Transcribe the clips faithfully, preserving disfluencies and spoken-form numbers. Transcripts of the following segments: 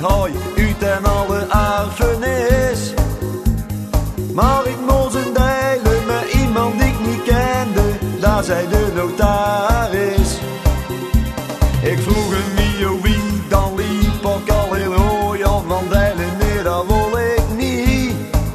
hij uit en alle erfenis. Maar ik moest een delen met iemand die ik niet kende, daar zei de notaris. Ik vroeg hem wie of wie, dan liep ik al heel rooi af, van delen nee, dat wil ik niet.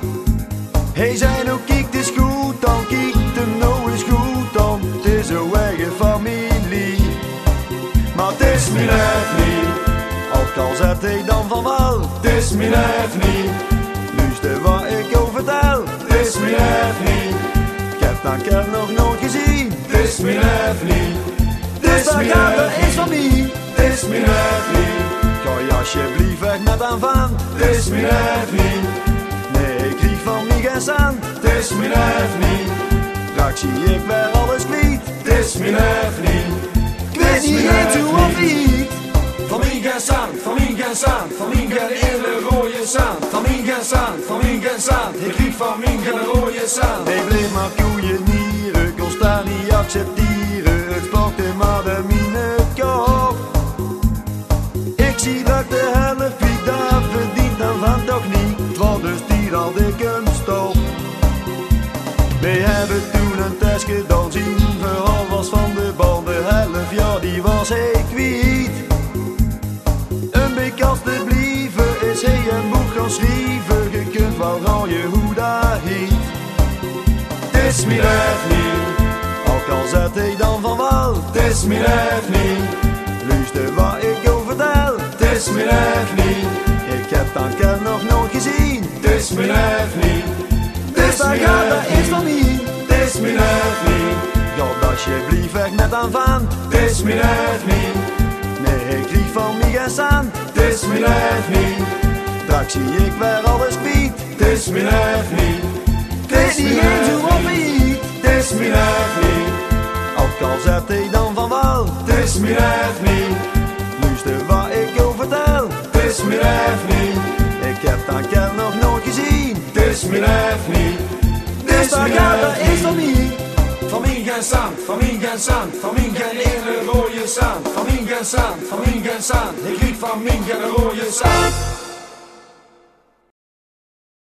Hij zei nou kijk het is goed, dan kijk hem nou eens goed, dan het is een eigen familie. Maar het is mijn neef niet, ook al zet ik dan van wel, het is mijn neef niet. Luister wat ik over vertel, het is mijn neef niet. Ik heb dat kerk nog nooit gezien, het is mijn neef niet. Dus dat gaat er eens van mij, het is mijn neef niet. Ga je alsjeblieft weg met aan van, het is mijn neef niet. Nee, ik krieg van mij geen cent, het is mijn neef niet. Straks zie ik weer alles kwijt, het is mijn neef niet. Ik weet niet eens hoe of niet. Van mij geen cent, van mij geen cent, van mij geen hele rode cent. Van mij geen cent, van mij geen cent, ik krieg van mij geen rode cent. Ik bleef maar koeien nieren, kon staan niet accepteren. Het spokte maar de mine kop. Ik zie dat de helft wie daar verdient, dan van toch niet. Het was dus die al de kunststof. Wij hebben toen een test gedaan, zien verhaal was van de bal. De helft, ja die was ik kwijt. Een beetje alsjeblieft, is hij een boek gaan schrijven. Je kunt wel raaien hoe dat heet. Het is mijn neef niet, ook al zet ik dan van wel. Het is mijn neef niet, Luister wat ik over vertel, het is mijn neef niet. ik heb dat kerk nog nooit gezien. Het is mijn neef niet, Dus daar gaat er eens van mij. het is mijn neef niet. Ga alsjeblieft weg met aan van, Het is mijn neef niet, nee ik krieg van mij geen cent. het is mijn neef niet. Straks zie ik weer alles kwijt, Het is mijn neef niet, het is niet eens hoe of niet. het is mijn neef niet. Ook al zet ik dan van wel, Het is mijn neef niet, luister wat ik over vertel. het is mijn neef niet. Ik heb dat kerk nog nooit gezien. Het is mijn neef niet, Dus daar gaat er eens van mij. van mij geen cent, van mij geen cent, van mij geen ene rode cent. Van mij geen cent, van mij geen cent, ik krieg van mij geen rode cent.